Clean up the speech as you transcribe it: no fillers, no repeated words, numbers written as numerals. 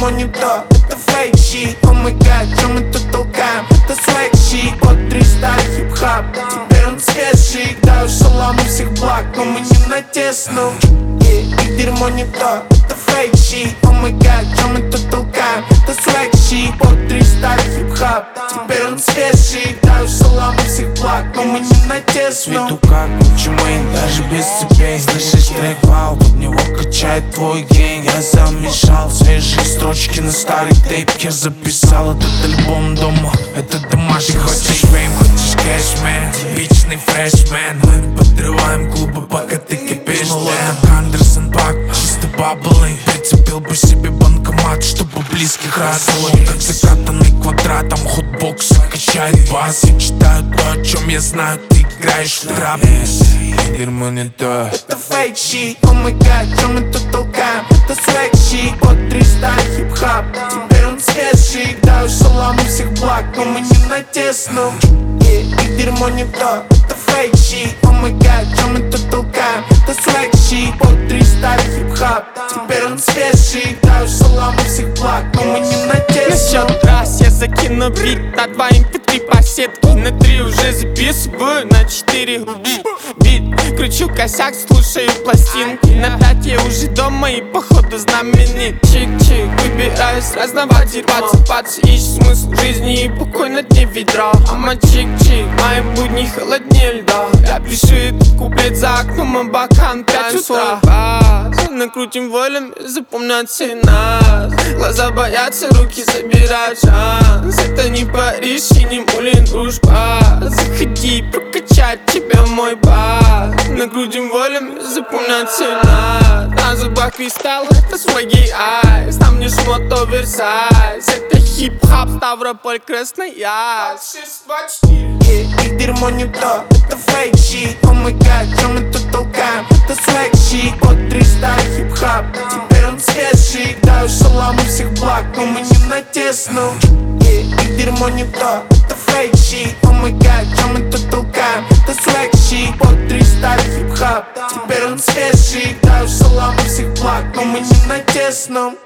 дерьмо не то, это фейк щит. О май гад, чё мы тут толкаем? Это свек щит. Под 300 хип-хап, теперь он свежий. Даю шалам у всех благ, но мы не на тесну. Их дерьмо не то, это фейк щит. О май гад, чё мы тут толкаем? Это свек щит. Под 300 хип-хап, теперь он свежий. Даю шалам у всех благ, но мы не на тесну. Свету как Гуччи Мэйн, даже без цепей. Слышишь трек, вау, под него качает твой гейн. Я замешал свежие строчки на старый тейп. Я записал этот альбом дома, это домашний. Хочешь фейм, хочешь кэшмен, типичный фрешмен. Мы подрываем клубы, пока ты кипишь. Ну как Андерсон Пак, чисто баблы. Прицепил бы себе банкомат, чтобы близких радовать. Как закатанный квадратом хотбокс качает бас. Я читаю то, о чем я знаю, ты играешь в трап. Дерьмо не то, это фейк щит. О май гад, чё мы тут толкаем? Это свек щит. Под 300 хип-хап, теперь он свежий. Даю шалам у всех благ, но мы не на тесну. Их дерьмо не то, это фейк щит. О май гад, чё мы тут толкаем? Это свек щит. Под 300 хип-хап, теперь он свежий. Даю шалам у всех благ, но мы не на тесну. На счет раз я закину бит на 2 mp3 по сетке. На 3 уже записываю, на 4 бит. Кручу косяк, слушаю пластинки. На 5 я уже дома и походу знаменит. Чик-чик, выбираюсь разного дерьма. Цепаться, ищу смысл жизни и покой на дне ведра. Ама чик-чик, мои будни холоднее льда. Я пишу этот куплет за окном, а бокан 5 утра. Накрутим волем, запомнят все нас. Глаза боятся, руки забирают шанс. Это не Париж и не Мулин Дружба. Заходи, прокачать тебя мой бас. Накрутим волем, запомнят все нас. На зубах кристалл, это свои айс. Там не шмот оверсайз. Это хип-хап, Ставрополь, Красноярск. 624. Их дерьмо не то, это фейк щит. О май гад, чё мы тут толкаем? Это свек щит. Под 300 хип-хап, теперь он свежий. Даю шалам у всех благ, но мы не на тесну. Их дерьмо не то, это фейк щит. О май гад, чё мы тут толкаем? Это свек щит. Под 300 хип-хап, теперь он свежий. Даю шалам у всех благ, но мы не на тесну.